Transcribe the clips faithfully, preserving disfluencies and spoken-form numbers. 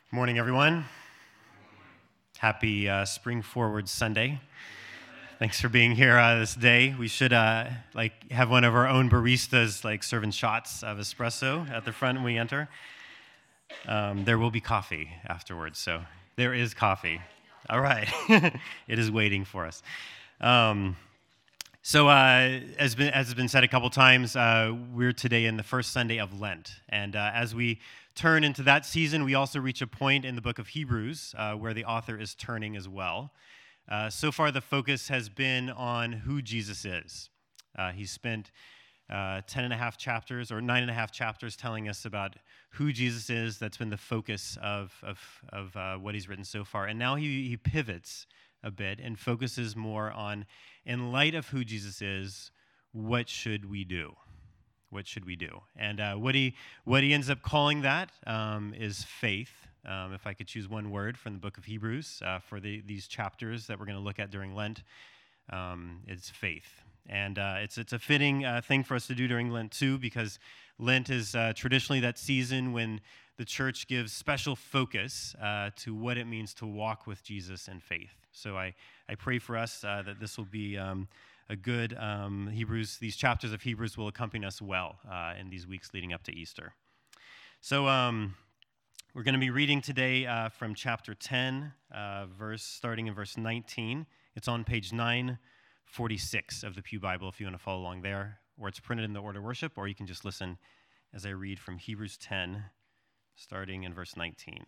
Morning, everyone. Happy uh, Spring Forward Sunday. Thanks for being here uh, this day. We should uh, like have one of our own baristas like serving shots of espresso at the front when we enter. Um, there will be coffee afterwards, so there is coffee. All right, it is waiting for us. Um, so, uh, as, been, as has been said a couple times, uh, we're today in the first Sunday of Lent, and uh, as we turn into that season, we also reach a point in the book of Hebrews uh, where the author is turning as well. Uh, so far, the focus has been on who Jesus is. Uh, he's spent uh, ten and a half chapters or nine and a half chapters telling us about who Jesus is. That's been the focus of of, of uh, what he's written so far. And now he, he pivots a bit and focuses more on, in light of who Jesus is, what should we do? What should we do? And uh, what he what he ends up calling that um, is faith. Um, if I could choose one word from the book of Hebrews uh, for the, these chapters that we're going to look at during Lent, um, it's faith. And uh, it's it's a fitting uh, thing for us to do during Lent too, because Lent is uh, traditionally that season when the church gives special focus uh, to what it means to walk with Jesus in faith. So I, I pray for us uh, that this will be um, a good um, Hebrews. These chapters of Hebrews will accompany us well uh, in these weeks leading up to Easter. So um, we're going to be reading today uh, from chapter ten, uh, verse starting in verse nineteen. It's on page nine forty-six of the Pew Bible if you want to follow along there, or it's printed in the order of worship, or you can just listen as I read from Hebrews ten, starting in verse nineteen.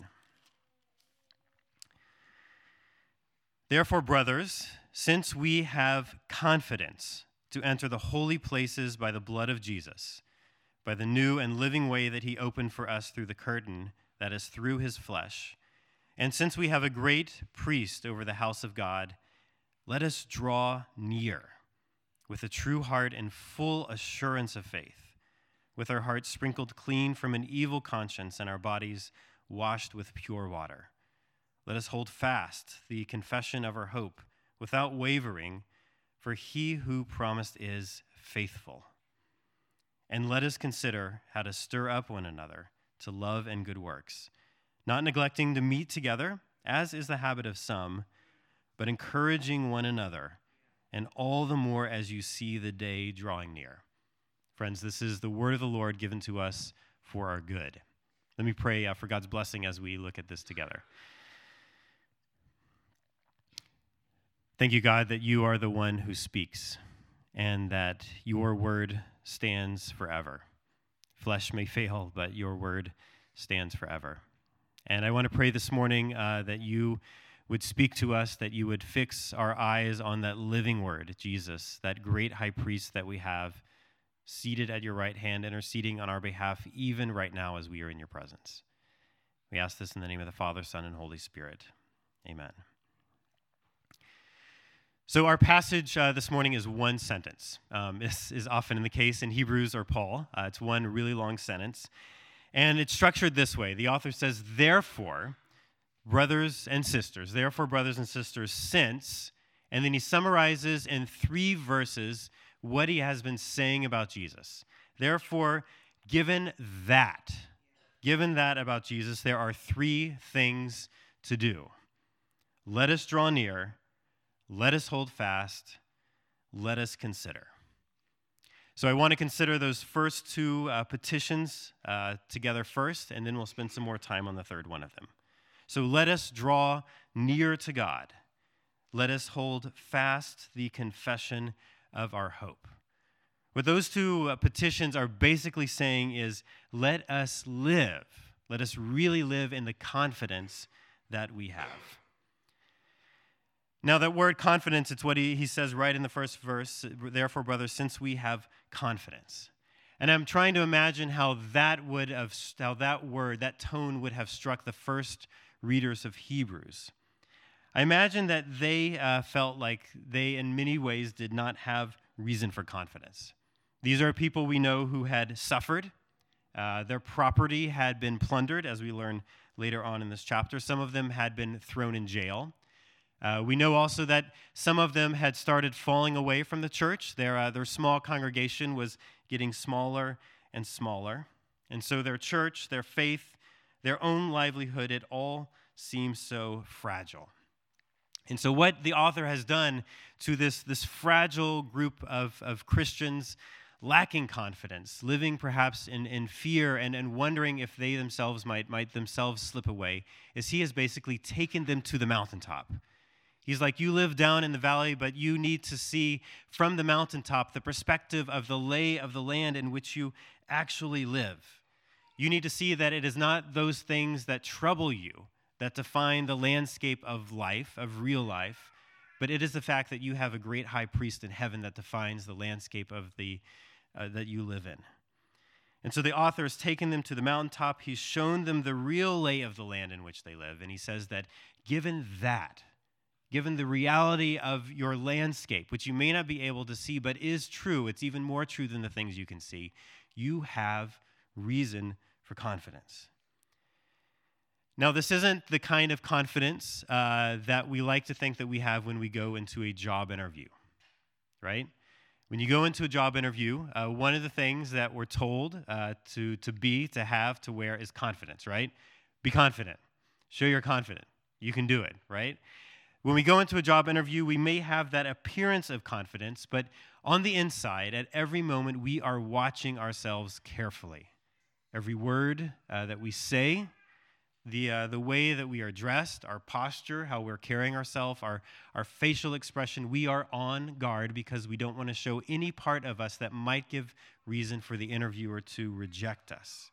Therefore, brothers, since we have confidence to enter the holy places by the blood of Jesus, by the new and living way that he opened for us through the curtain, that is, through his flesh, and since we have a great priest over the house of God, let us draw near with a true heart and full assurance of faith, with our hearts sprinkled clean from an evil conscience and our bodies washed with pure water. Let us hold fast the confession of our hope without wavering, for he who promised is faithful. And let us consider how to stir up one another to love and good works, not neglecting to meet together, as is the habit of some, but encouraging one another, and all the more as you see the day drawing near. Friends, this is the word of the Lord given to us for our good. Let me pray uh, for God's blessing as we look at this together. Thank you, God, that you are the one who speaks and that your word stands forever. Flesh may fail, but your word stands forever. And I want to pray this morning uh, that you would speak to us, that you would fix our eyes on that living word, Jesus, that great high priest that we have seated at your right hand, interceding on our behalf, even right now as we are in your presence. We ask this in the name of the Father, Son, and Holy Spirit. Amen. So our passage uh, this morning is one sentence. Um, this is often in the case in Hebrews or Paul. Uh, it's one really long sentence. And it's structured this way. The author says, therefore, brothers and sisters, therefore, brothers and sisters, since, and then he summarizes in three verses what he has been saying about Jesus. Therefore, given that, given that about Jesus, there are three things to do. Let us draw near. Let us hold fast. Let us consider. So I want to consider those first two uh, petitions uh, together first, and then we'll spend some more time on the third one of them. So let us draw near to God. Let us hold fast the confession of our hope. What those two uh, petitions are basically saying is, let us live. Let us really live in the confidence that we have. Now, that word confidence, it's what he, he says right in the first verse. Therefore, brothers, since we have confidence. And I'm trying to imagine how that would have, how that word, that tone would have struck the first readers of Hebrews. I imagine that they uh, felt like they, in many ways, did not have reason for confidence. These are people we know who had suffered. Uh, their property had been plundered, as we learn later on in this chapter. Some of them had been thrown in jail. Uh, we know also that some of them had started falling away from the church. Their, uh, their small congregation was getting smaller and smaller. And so their church, their faith, their own livelihood, it all seems so fragile. And so what the author has done to this, this fragile group of, of Christians lacking confidence, living perhaps in, in fear and, and wondering if they themselves might, might themselves slip away, is he has basically taken them to the mountaintop. He's like, you live down in the valley, but you need to see from the mountaintop the perspective of the lay of the land in which you actually live. You need to see that it is not those things that trouble you that define the landscape of life, of real life, but it is the fact that you have a great high priest in heaven that defines the landscape of the uh, that you live in. And so the author has taken them to the mountaintop. He's shown them the real lay of the land in which they live, and he says that given that, given the reality of your landscape, which you may not be able to see, but is true, it's even more true than the things you can see, you have reason for confidence. Now, this isn't the kind of confidence uh, that we like to think that we have when we go into a job interview, right? When you go into a job interview, uh, one of the things that we're told uh, to, to be, to have, to wear is confidence, right? Be confident. Show you're confident. You can do it, right? When we go into a job interview, we may have that appearance of confidence, but on the inside, at every moment, we are watching ourselves carefully. Every word uh, that we say, the uh, the way that we are dressed, our posture, how we're carrying ourselves, our, our facial expression, we are on guard because we don't want to show any part of us that might give reason for the interviewer to reject us.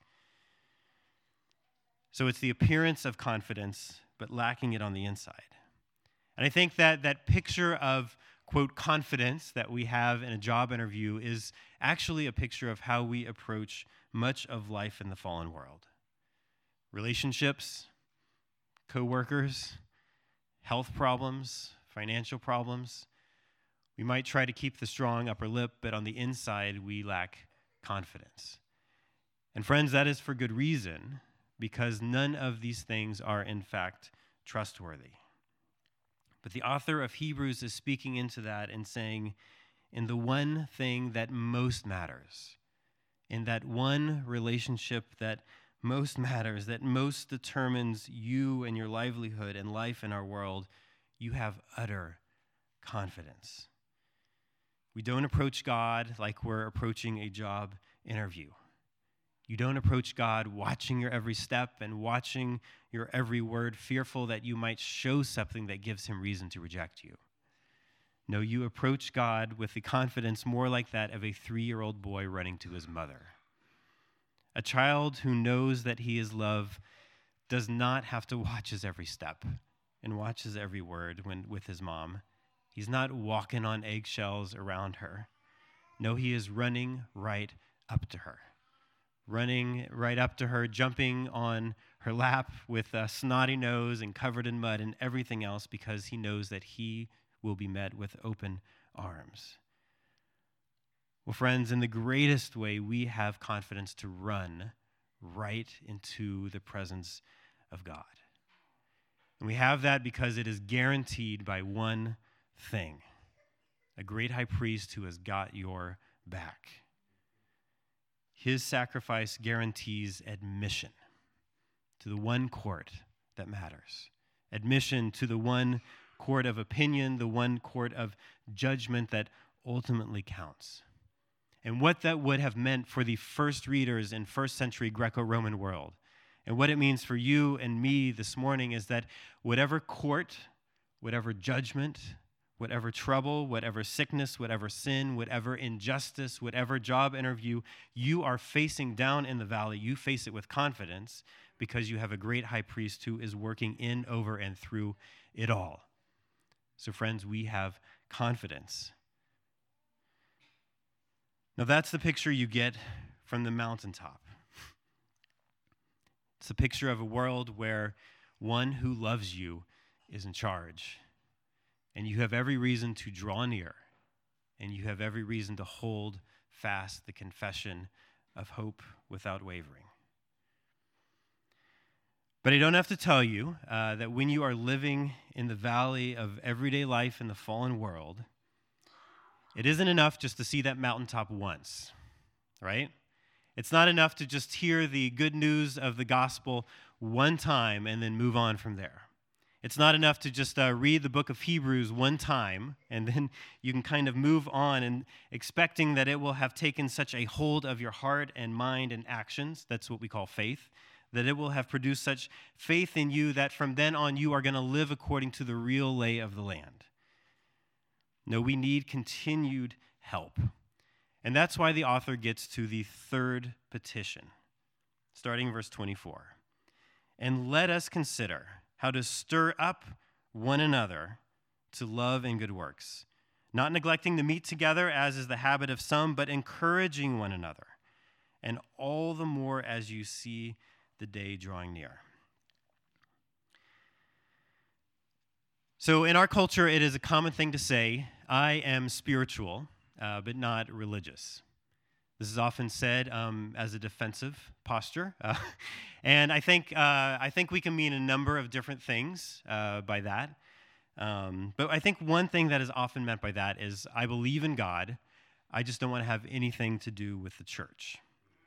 So it's the appearance of confidence, but lacking it on the inside. And I think that that picture of, quote, confidence that we have in a job interview is actually a picture of how we approach much of life in the fallen world. Relationships, co-workers, health problems, financial problems. We might try to keep the strong upper lip, but on the inside, we lack confidence. And friends, that is for good reason, because none of these things are, in fact, trustworthy. But the author of Hebrews is speaking into that and saying, in the one thing that most matters, in that one relationship that most matters, that most determines you and your livelihood and life in our world, you have utter confidence. We don't approach God like we're approaching a job interview. You don't approach God watching your every step and watching your every word, fearful that you might show something that gives him reason to reject you. No, you approach God with the confidence more like that of a three-year-old boy running to his mother. A child who knows that he is loved does not have to watch his every step and watch his every word when with his mom. He's not walking on eggshells around her. No, he is running right up to her. Running right up to her, jumping on her lap with a snotty nose and covered in mud and everything else because he knows that he will be met with open arms. Well, friends, in the greatest way, we have confidence to run right into the presence of God. And we have that because it is guaranteed by one thing, a great high priest who has got your back. His sacrifice guarantees admission to the one court that matters, admission to the one court of opinion, the one court of judgment that ultimately counts. And what that would have meant for the first readers in first century Greco-Roman world, and what it means for you and me this morning is that whatever court, whatever judgment, whatever trouble, whatever sickness, whatever sin, whatever injustice, whatever job interview you are facing down in the valley, you face it with confidence because you have a great high priest who is working in, over, and through it all. So friends, we have confidence. Now that's the picture you get from the mountaintop. It's a picture of a world where one who loves you is in charge. And you have every reason to draw near. And you have every reason to hold fast the confession of hope without wavering. But I don't have to tell you uh, that when you are living in the valley of everyday life in the fallen world, it isn't enough just to see that mountaintop once, right? It's not enough to just hear the good news of the gospel one time and then move on from there. It's not enough to just uh, read the book of Hebrews one time and then you can kind of move on and expecting that it will have taken such a hold of your heart and mind and actions. That's what we call faith. That it will have produced such faith in you that from then on you are going to live according to the real lay of the land. No, we need continued help. And that's why the author gets to the third petition, starting verse twenty-four. And let us consider how to stir up one another to love and good works, not neglecting to meet together, as is the habit of some, but encouraging one another, and all the more as you see the day drawing near. So in our culture, it is a common thing to say, I am spiritual, uh, but not religious. This is often said um, as a defensive posture, uh, and I think uh, I think we can mean a number of different things uh, by that. Um, but I think one thing that is often meant by that is I believe in God, I just don't want to have anything to do with the church.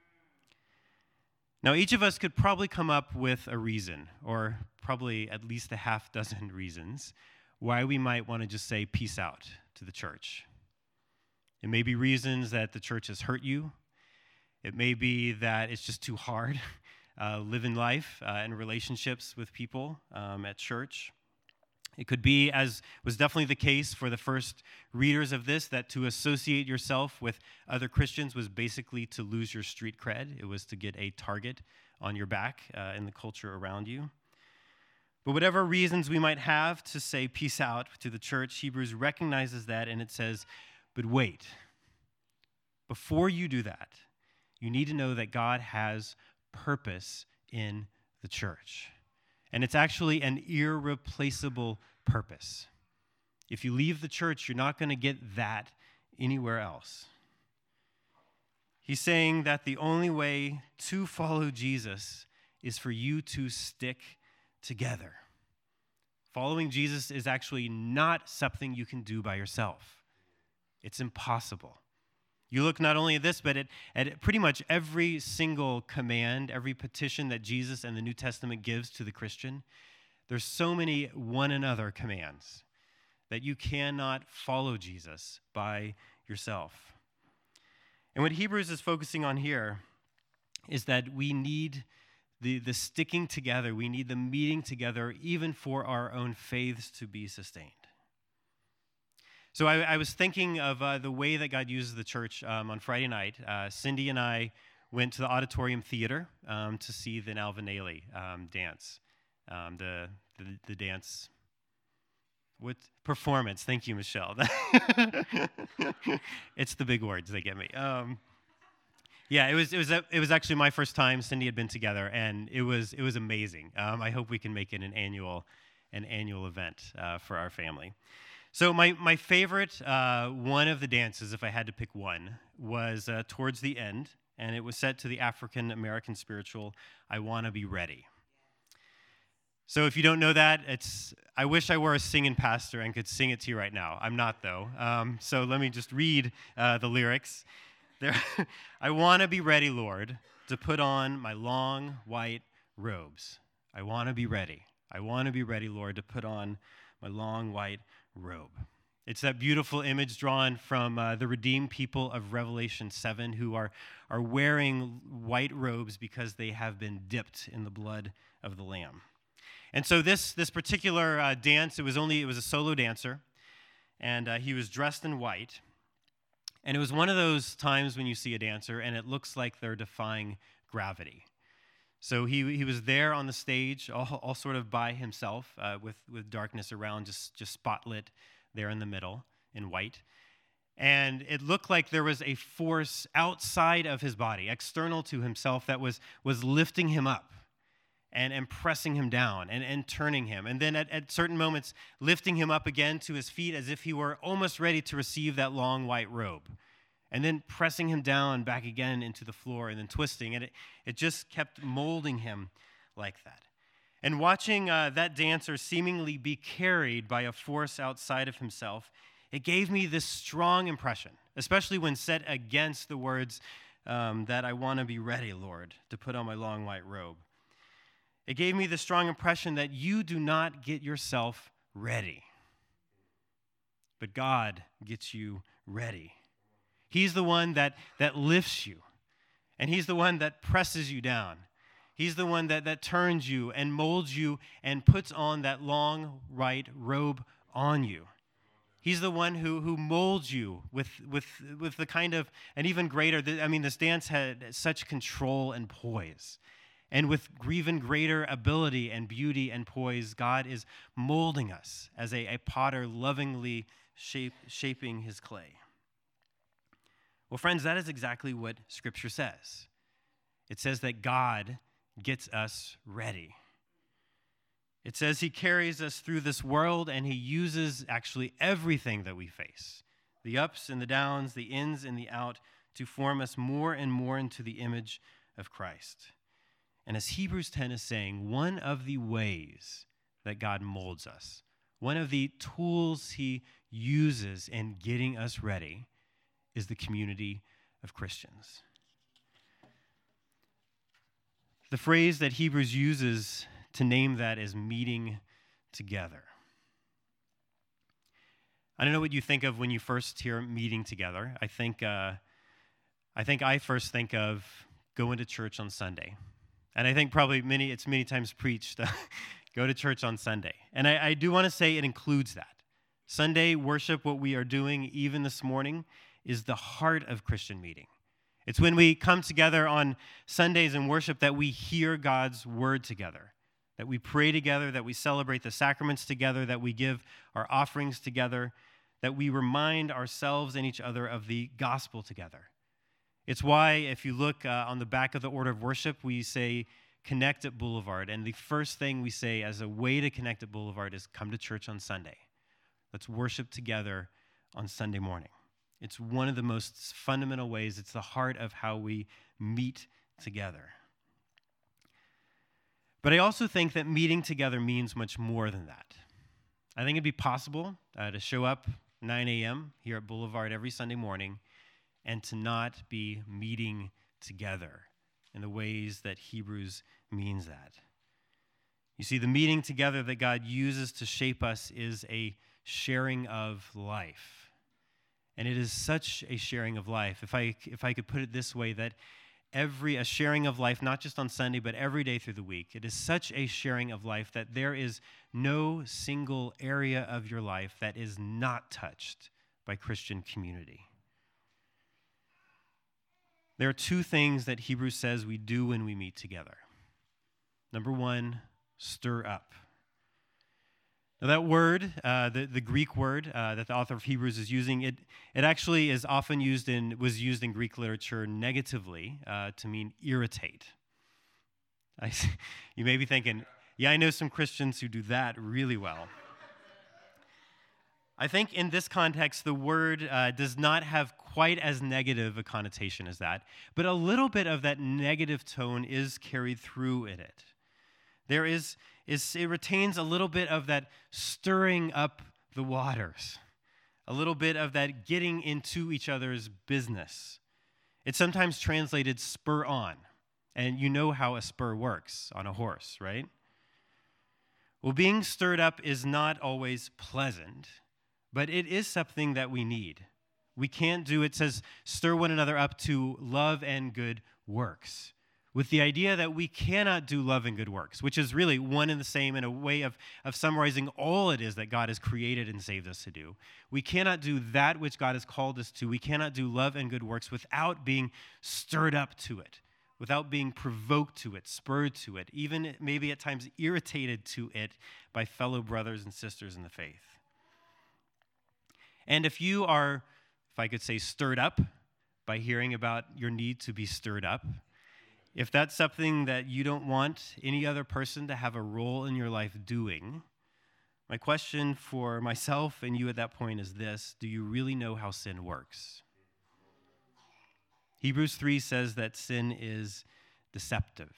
Now, each of us could probably come up with a reason, or probably at least a half dozen reasons, why we might want to just say peace out to the church. It may be reasons that the church has hurt you. It may be that it's just too hard uh, living life uh, and relationships with people um, at church. It could be, as was definitely the case for the first readers of this, that to associate yourself with other Christians was basically to lose your street cred. It was to get a target on your back uh, in the culture around you. But whatever reasons we might have to say peace out to the church, Hebrews recognizes that, and it says, but wait, before you do that, you need to know that God has purpose in the church. And it's actually an irreplaceable purpose. If you leave the church, you're not going to get that anywhere else. He's saying that the only way to follow Jesus is for you to stick together. Following Jesus is actually not something you can do by yourself. It's impossible. You look not only at this, but at, at pretty much every single command, every petition that Jesus and the New Testament gives to the Christian. There's so many one another commands that you cannot follow Jesus by yourself. And what Hebrews is focusing on here is that we need the, the sticking together, we need the meeting together, even for our own faiths to be sustained. So I, I was thinking of uh, the way that God uses the church um, on Friday night. Uh, Cindy and I went to the Auditorium Theater um, to see the Nalvaneli um, dance, um, the, the the dance. What performance? Thank you, Michelle. It's the big words that get me. Um, yeah, it was it was it was actually my first time. Cindy had been together, and it was it was amazing. Um, I hope we can make it an annual an annual event uh, for our family. So my, my favorite uh, one of the dances, if I had to pick one, was uh, towards the end, and it was set to the African-American spiritual, I Wanna Be Ready. So if you don't know that, it's I wish I were a singing pastor and could sing it to you right now. I'm not, though. Um, so let me just read uh, the lyrics. There, I want to be ready, Lord, to put on my long white robes. I want to be ready. I want to be ready, Lord, to put on my long white robe. It's that beautiful image drawn from uh, the redeemed people of Revelation seven who are, are wearing white robes because they have been dipped in the blood of the Lamb. And so this, this particular uh, dance, it was only, it was a solo dancer, and uh, he was dressed in white. And it was one of those times when you see a dancer and it looks like they're defying gravity. So he he was there on the stage, all, all sort of by himself, uh, with, with darkness around, just, just spotlit there in the middle in white. And it looked like there was a force outside of his body, external to himself, that was, was lifting him up and, and pressing him down and, and turning him. And then at, at certain moments, lifting him up again to his feet as if he were almost ready to receive that long white robe. And then pressing him down back again into the floor and then twisting. And it, it just kept molding him like that. And watching uh, that dancer seemingly be carried by a force outside of himself, it gave me this strong impression, especially when set against the words um, that I want to be ready, Lord, to put on my long white robe. It gave me the strong impression that you do not get yourself ready, but God gets you ready. He's the one that, that lifts you, and he's the one that presses you down. He's the one that, that turns you and molds you and puts on that long white robe on you. He's the one who, who molds you with, with, with the kind of, and even greater, I mean, this dance had such control and poise. And with even greater ability and beauty and poise, God is molding us as a, a potter lovingly shape, shaping his clay. Well, friends, that is exactly what Scripture says. It says that God gets us ready. It says he carries us through this world, and he uses actually everything that we face, the ups and the downs, the ins and the out, to form us more and more into the image of Christ. And as Hebrews ten is saying, one of the ways that God molds us, one of the tools he uses in getting us ready, is the community of Christians. The phrase that Hebrews uses to name that is meeting together. I don't know what you think of when you first hear meeting together. I think, uh, I think I first think of going to church on Sunday. And I think probably many it's many times preached, go to church on Sunday. And I, I do want to say it includes that. Sunday worship, what we are doing even this morning, is the heart of Christian meeting. It's when we come together on Sundays and worship that we hear God's word together, that we pray together, that we celebrate the sacraments together, that we give our offerings together, that we remind ourselves and each other of the gospel together. It's why, if you look uh, on the back of the order of worship, we say connect at Boulevard. And the first thing we say as a way to connect at Boulevard is come to church on Sunday. Let's worship together on Sunday morning. It's one of the most fundamental ways. It's the heart of how we meet together. But I also think that meeting together means much more than that. I think it'd be possible uh, to show up nine a.m. here at Boulevard every Sunday morning and to not be meeting together in the ways that Hebrews means that. You see, the meeting together that God uses to shape us is a sharing of life. And it is such a sharing of life. If I if I could put it this way, that every a sharing of life, not just on Sunday, but every day through the week, it is such a sharing of life that there is no single area of your life that is not touched by Christian community. There are two things that Hebrews says we do when we meet together. Number one, stir up. Now that word, uh, the, the Greek word uh, that the author of Hebrews is using, it it actually is often used in was used in Greek literature negatively uh, to mean irritate. I, you may be thinking, yeah, I know some Christians who do that really well. I think in this context, the word uh, does not have quite as negative a connotation as that, but a little bit of that negative tone is carried through in it. There is, is it retains a little bit of that stirring up the waters, a little bit of that getting into each other's business. It's sometimes translated spur on, and you know how a spur works on a horse, right? Well, being stirred up is not always pleasant, but it is something that we need. We can't do, it says, stir one another up to love and good works, with the idea that we cannot do love and good works, which is really one and the same in a way of, of summarizing all it is that God has created and saved us to do. We cannot do that which God has called us to. We cannot do love and good works without being stirred up to it, without being provoked to it, spurred to it, even maybe at times irritated to it by fellow brothers and sisters in the faith. And if you are, if I could say, stirred up by hearing about your need to be stirred up, if that's something that you don't want any other person to have a role in your life doing, my question for myself and you at that point is this: do you really know how sin works? Hebrews three says that sin is deceptive.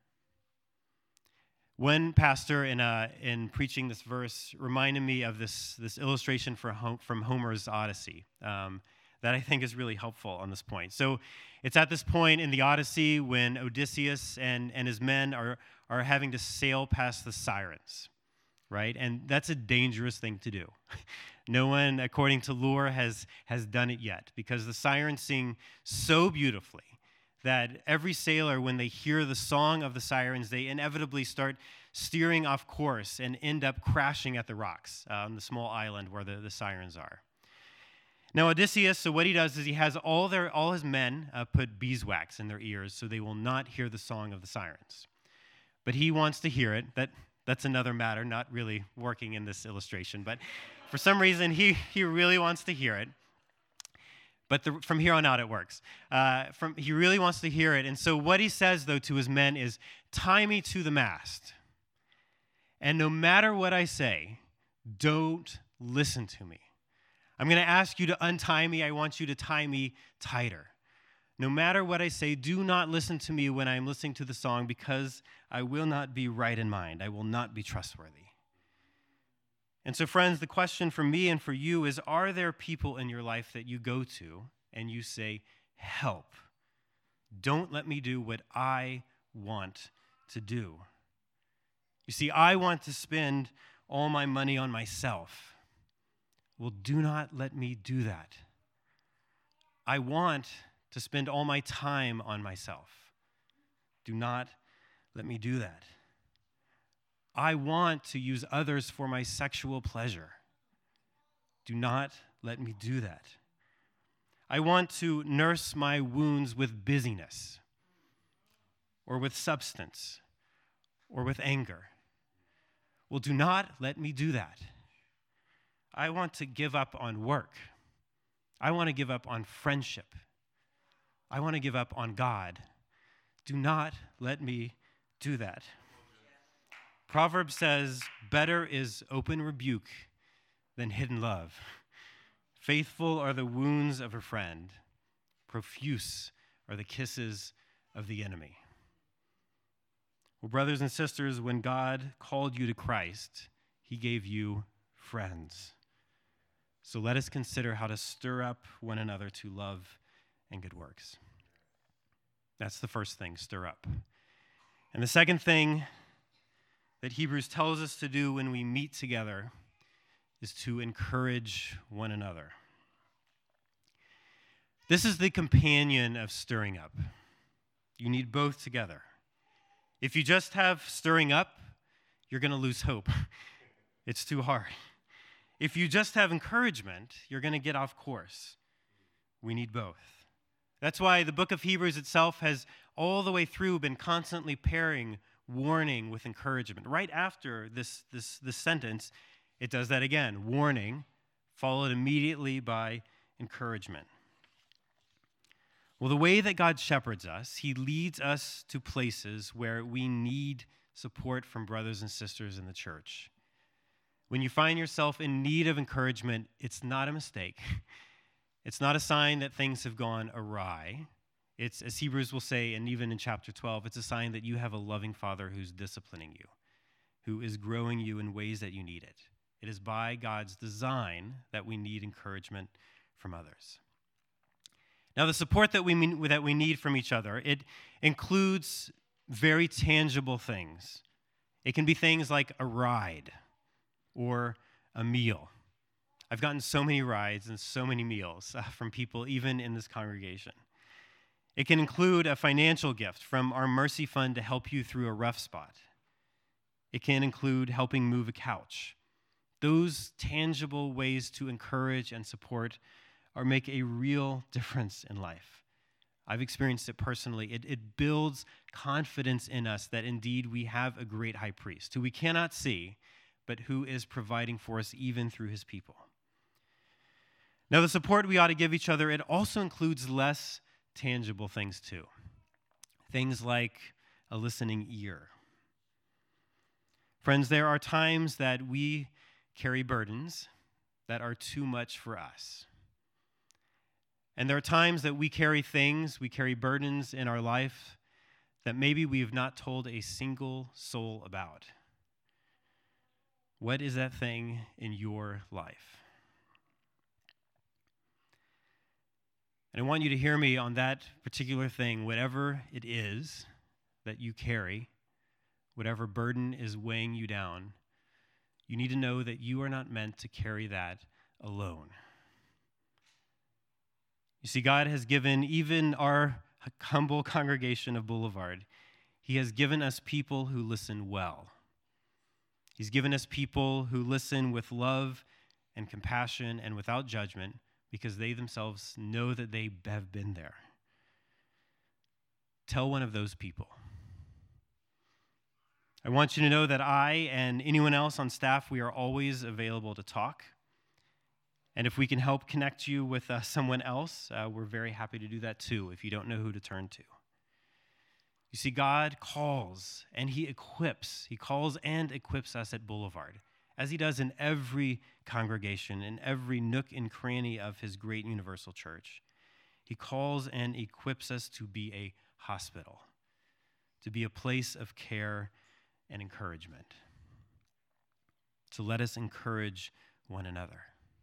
One pastor in uh, in preaching this verse reminded me of this, this illustration for, from Homer's Odyssey um, that I think is really helpful on this point. So It's at this point in the Odyssey when Odysseus and, and his men are, are having to sail past the Sirens, right? And that's a dangerous thing to do. No one, according to lore, has, has done it yet, because the Sirens sing so beautifully that every sailor, when they hear the song of the Sirens, they inevitably start steering off course and end up crashing at the rocks uh, on the small island where the, the Sirens are. Now, Odysseus, so what he does is he has all their all his men uh, put beeswax in their ears so they will not hear the song of the Sirens. But he wants to hear it. That That's another matter, not really working in this illustration. But for some reason, he, he really wants to hear it. But the, from here on out, it works. Uh, from, he really wants to hear it. And so what he says, though, to his men is, tie me to the mast. And no matter what I say, don't listen to me. I'm going to ask you to untie me. I want you to tie me tighter. No matter what I say, do not listen to me when I'm listening to the song, because I will not be right in mind. I will not be trustworthy. And so, friends, the question for me and for you is, are there people in your life that you go to and you say, help? Don't let me do what I want to do. You see, I want to spend all my money on myself. Well, do not let me do that. I want to spend all my time on myself. Do not let me do that. I want to use others for my sexual pleasure. Do not let me do that. I want to nurse my wounds with busyness, or with substance, or with anger. Well, do not let me do that. I want to give up on work. I want to give up on friendship. I want to give up on God. Do not let me do that. Proverbs says, better is open rebuke than hidden love. Faithful are the wounds of a friend. Profuse are the kisses of the enemy. Well, brothers and sisters, when God called you to Christ, he gave you friends. So let us consider how to stir up one another to love and good works. That's the first thing, stir up. And the second thing that Hebrews tells us to do when we meet together is to encourage one another. This is the companion of stirring up. You need both together. If you just have stirring up, you're going to lose hope. It's too hard. If you just have encouragement, you're going to get off course. We need both. That's why the book of Hebrews itself has all the way through been constantly pairing warning with encouragement. Right after this, this, this sentence, it does that again. Warning, followed immediately by encouragement. Well, the way that God shepherds us, he leads us to places where we need support from brothers and sisters in the church. When you find yourself in need of encouragement, it's not a mistake. It's not a sign that things have gone awry. It's, as Hebrews will say, and even in chapter twelve, it's a sign that you have a loving Father who's disciplining you, who is growing you in ways that you need it. It is by God's design that we need encouragement from others. Now, the support that we mean, that we need from each other, it includes very tangible things. It can be things like a ride or a meal. I've gotten so many rides and so many meals uh, from people, even in this congregation. It can include a financial gift from our Mercy Fund to help you through a rough spot. It can include helping move a couch. Those tangible ways to encourage and support or make a real difference in life. I've experienced it personally. It, it builds confidence in us that indeed we have a great high priest who we cannot see, but who is providing for us even through his people. Now, the support we ought to give each other, it also includes less tangible things too. Things like a listening ear. Friends, there are times that we carry burdens that are too much for us. And there are times that we carry things, we carry burdens in our life that maybe we have not told a single soul about. What is that thing in your life? And I want you to hear me on that particular thing, whatever it is that you carry, whatever burden is weighing you down, you need to know that you are not meant to carry that alone. You see, God has given even our humble congregation of Boulevard, He has given us people who listen well. He's given us people who listen with love and compassion and without judgment because they themselves know that they have been there. Tell one of those people. I want you to know that I and anyone else on staff, we are always available to talk. And if we can help connect you with uh, someone else, uh, we're very happy to do that too, if you don't know who to turn to. You see, God calls and He equips. He calls and equips us at Boulevard, as He does in every congregation, in every nook and cranny of His great universal church. He calls and equips us to be a hospital, to be a place of care and encouragement, to let us encourage one another.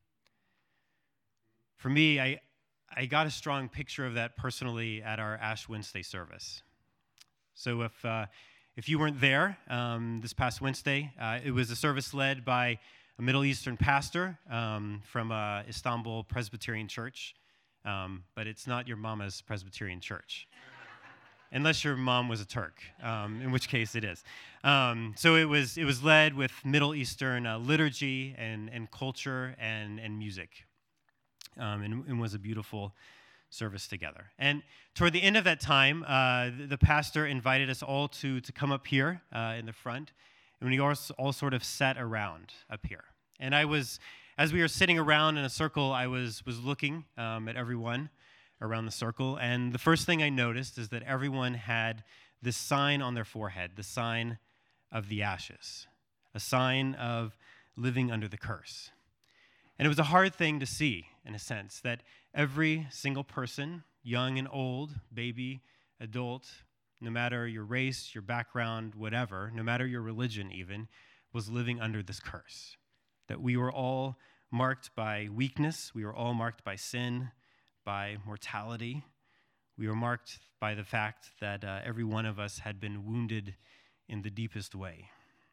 For me, I, I got a strong picture of that personally at our Ash Wednesday service. So if uh, if you weren't there um, this past Wednesday, uh, it was a service led by a Middle Eastern pastor um, from uh, Istanbul Presbyterian Church, um, but it's not your mama's Presbyterian church, unless your mom was a Turk, um, in which case it is. Um, so it was it was led with Middle Eastern uh, liturgy and and culture and and music, um, and, and was a beautiful service together. And toward the end of that time, uh, the, the pastor invited us all to, to come up here uh, in the front, and we all, all sort of sat around up here. And I was, as we were sitting around in a circle, I was, was looking um, at everyone around the circle, and the first thing I noticed is that everyone had this sign on their forehead, the sign of the ashes, a sign of living under the curse. And it was a hard thing to see, in a sense, that every single person, young and old, baby, adult, no matter your race, your background, whatever, no matter your religion even, was living under this curse. That we were all marked by weakness, we were all marked by sin, by mortality. We were marked by the fact that uh, every one of us had been wounded in the deepest way.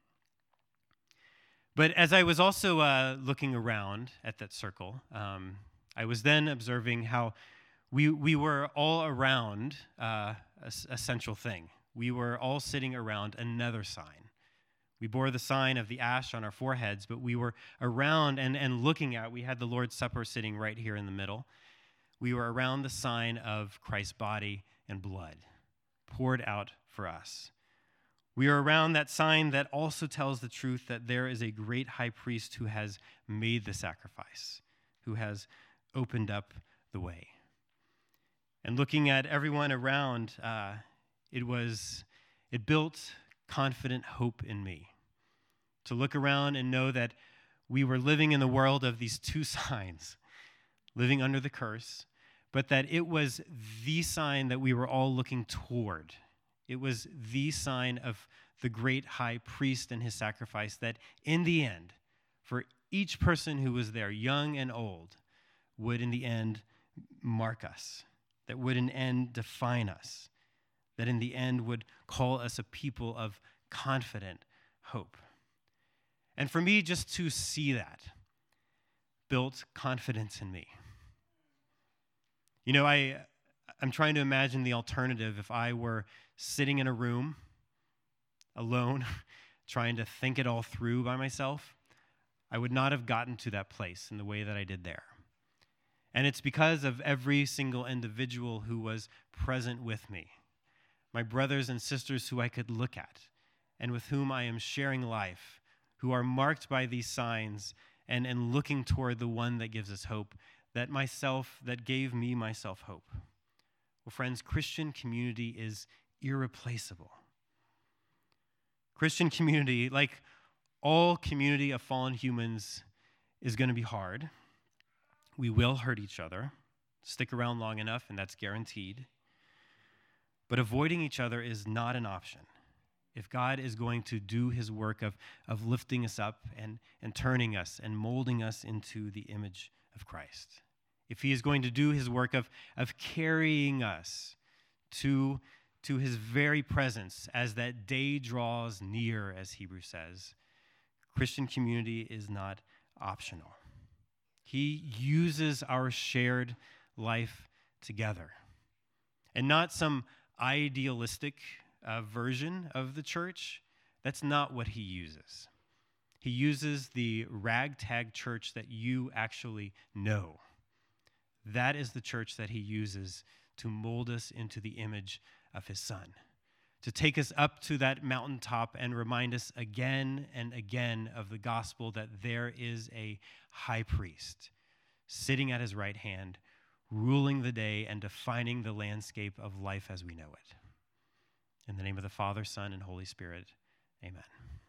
But as I was also uh, looking around at that circle, um, I was then observing how we we were all around uh, a, a central thing. We were all sitting around another sign. We bore the sign of the ash on our foreheads, but we were around and, and looking at, we had the Lord's Supper sitting right here in the middle. We were around the sign of Christ's body and blood poured out for us. We are around that sign that also tells the truth that there is a great high priest who has made the sacrifice, who has opened up the way. And looking at everyone around, uh, it was, it built confident hope in me to look around and know that we were living in the world of these two signs, living under the curse, but that it was the sign that we were all looking toward. It was the sign of the great high priest and his sacrifice that in the end, for each person who was there, young and old, would in the end mark us, that would in the end define us, that in the end would call us a people of confident hope. And for me, just to see that built confidence in me. You know, I, I'm trying to imagine the alternative if I were sitting in a room alone, trying to think it all through by myself. I would not have gotten to that place in the way that I did there. And it's because of every single individual who was present with me, my brothers and sisters who I could look at and with whom I am sharing life, who are marked by these signs and, and looking toward the one that gives us hope, that myself, that gave me myself hope. Well, friends, Christian community is irreplaceable. Christian community, like all community of fallen humans, is going to be hard. We will hurt each other. Stick around long enough, and that's guaranteed. But avoiding each other is not an option. If God is going to do his work of, of lifting us up and, and turning us and molding us into the image of Christ, if he is going to do his work of, of carrying us to, to his very presence as that day draws near, as Hebrews says, Christian community is not optional. He uses our shared life together. And not some idealistic uh, version of the church. That's not what he uses. He uses the ragtag church that you actually know. That is the church that he uses to mold us into the image of his Son, to take us up to that mountaintop and remind us again and again of the gospel that there is a high priest sitting at his right hand, ruling the day and defining the landscape of life as we know it. In the name of the Father, Son, and Holy Spirit, amen.